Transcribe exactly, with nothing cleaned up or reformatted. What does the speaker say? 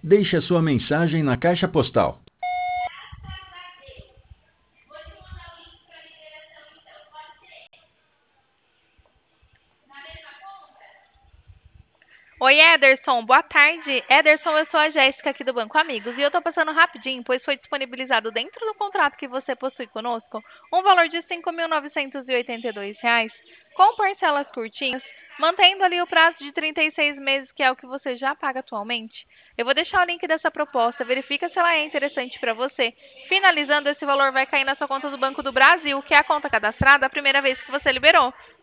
Deixe a sua mensagem na caixa postal. Oi, Ederson, boa tarde. Ederson, eu sou a Jéssica aqui do Banco Amigos e eu tô passando rapidinho, pois foi disponibilizado dentro do contrato que você possui conosco um valor de cinco mil novecentos e oitenta e dois reais, com parcelas curtinhas, mantendo ali o prazo de trinta e seis meses, que é o que você já paga atualmente. Eu vou deixar o link dessa proposta, verifica se ela é interessante para você. Finalizando, esse valor vai cair na sua conta do Banco do Brasil, que é a conta cadastrada a primeira vez que você liberou.